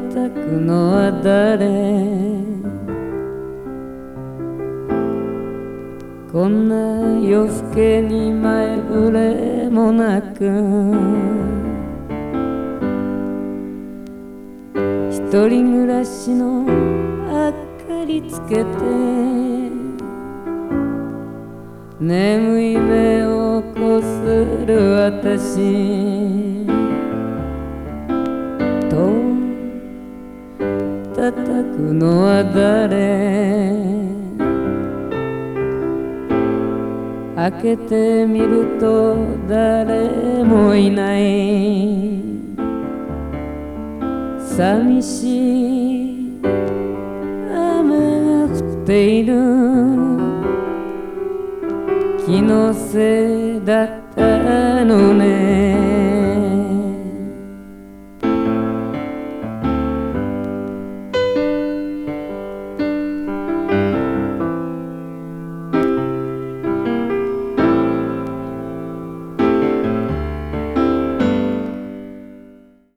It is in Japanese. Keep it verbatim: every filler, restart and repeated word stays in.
叩くのは誰？こんな夜更けに前触れもなく一人暮らしの明かりつけて眠い目をこする私と叩くのは誰？開けてみると誰もいない寂しい雨が降っている気のせいだったのね